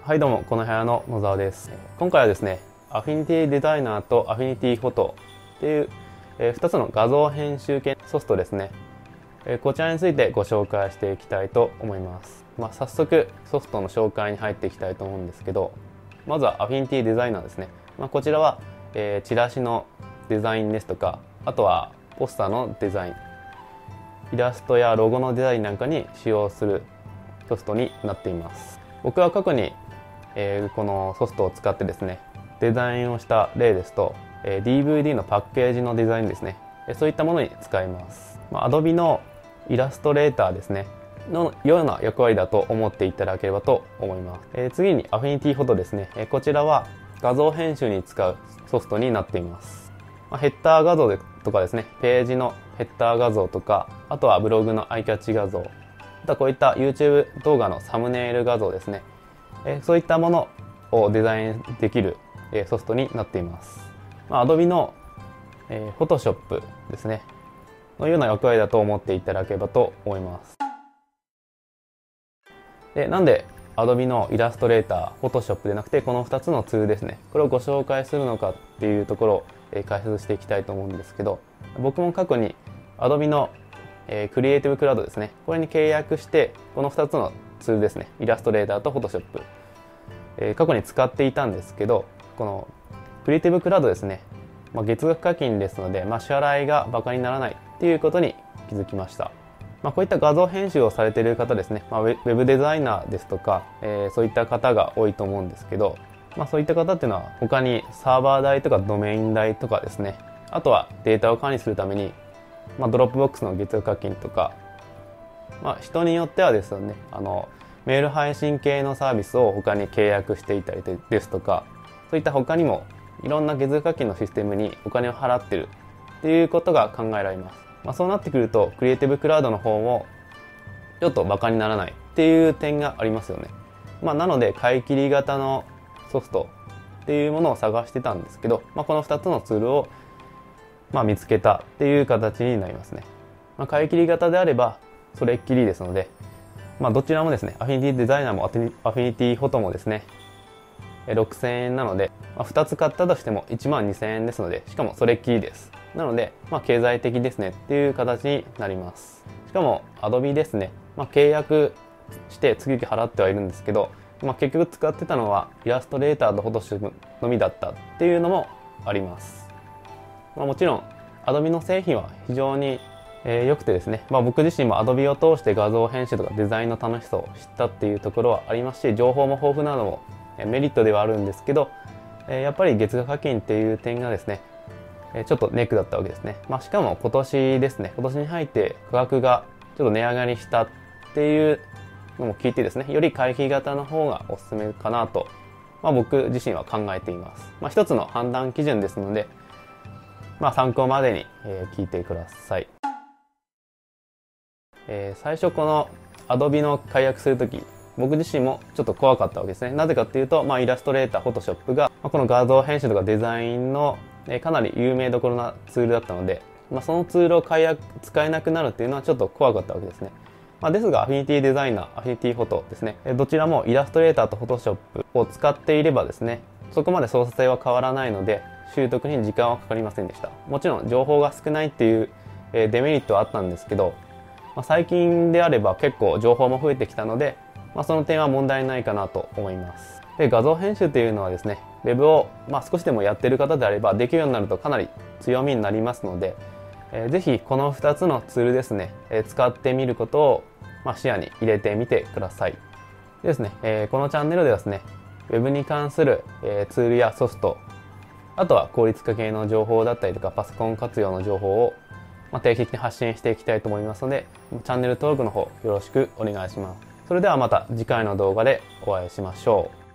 はいどうも、この部屋の野沢です。今回はですね、アフィニティデザイナーとアフィニティフォトっていう2つの画像編集系ソフトですね。こちらについてご紹介していきたいと思います。早速ソフトの紹介に入っていきたいと思うんですけど、まずはアフィニティデザイナーですね。こちらは、チラシのデザインですとか、あとはポスターのデザイン、イラストやロゴのデザインなんかに使用するソフトになっています。僕は過去にこのソフトを使ってですね、デザインをした例ですと、DVD のパッケージのデザインですね、そういったものに使います。Adobe のイラストレーターですねのような役割だと思っていただければと思います。次にアフィニティフォトですね、こちらは画像編集に使うソフトになっています。ヘッダー画像とかですね、ページのヘッダー画像とか、あとはブログのアイキャッチ画像、あとはこういった YouTube 動画のサムネイル画像ですね、そういったものをデザインできるソフトになっています。Adobe の Photoshop ですねのような役割だと思っていただければと思います。で、なんで Adobe のイラストレーター、Photoshop でなくてこの2つのツールですね、これをご紹介するのかっていうところを解説していきたいと思うんですけど、僕も過去に Adobe のクリエイティブクラウドですね、これに契約してこの2つのツールですね、イラストレーターと Photoshop、過去に使っていたんですけど、このクリエイティブクラウドですね、月額課金ですので、支払いがバカにならないっていうことに気づきました。こういった画像編集をされている方ですね、ウェブデザイナーですとか、そういった方が多いと思うんですけど、そういった方っていうのは他にサーバー代とかドメイン代とかですね、あとはデータを管理するために、ドロップボックスの月額課金とか、人によってはですよね、メール配信系のサービスを他に契約していたりですとか、そういった他にもいろんな月額課金のシステムにお金を払ってるっていうことが考えられます。そうなってくるとクリエイティブクラウドの方もちょっとバカにならないっていう点がありますよね。なので買い切り型のソフトっていうものを探してたんですけど、この2つのツールを見つけたっていう形になりますね。買い切り型であればそれっきりですので、どちらもですね、アフィニティデザイナーもアフィニティフォトもですね、6000円なので、2つ買ったとしても12000円ですので、しかもそれっきりです。なので、経済的ですねっていう形になります。しかも Adobe ですね、契約して月々払ってはいるんですけど、結局使ってたのはイラストレーターと Photoshop のみだったっていうのもあります。もちろん Adobe の製品は非常に良くてですね、僕自身も Adobe を通して画像編集とかデザインの楽しさを知ったっていうところはありますし、情報も豊富なのもメリットではあるんですけど、やっぱり月額課金っていう点がですね、ちょっとネックだったわけですね。しかも今年ですね、今年に入って価格がちょっと値上がりしたっていうのも聞いてですね、より回帰型の方がおすすめかなと、僕自身は考えています。一つの判断基準ですので、参考までに聞いてください。最初この Adobe の解約するとき、僕自身もちょっと怖かったわけですね。なぜかっていうと、イラストレーター、Photoshop が、この画像編集とかデザインのかなり有名どころなツールだったので、そのツールを使えなくなるっていうのはちょっと怖かったわけですね。ですが、アフィニティデザイナー、アフィニティフォトですね、どちらもイラストレーターと Photoshop を使っていればですね、そこまで操作性は変わらないので、習得に時間はかかりませんでした。もちろん情報が少ないっていうデメリットはあったんですけど、最近であれば結構情報も増えてきたので、その点は問題ないかなと思います。で、画像編集というのはですね、ウェブを少しでもやっている方であればできるようになるとかなり強みになりますので、ぜひこの2つのツールですね、使ってみることを視野に入れてみてください。でですね、このチャンネルではですね、ウェブに関するツールやソフト、あとは効率化系の情報だったりとかパソコン活用の情報を定期的に発信していきたいと思いますので、チャンネル登録の方よろしくお願いします。それではまた次回の動画でお会いしましょう。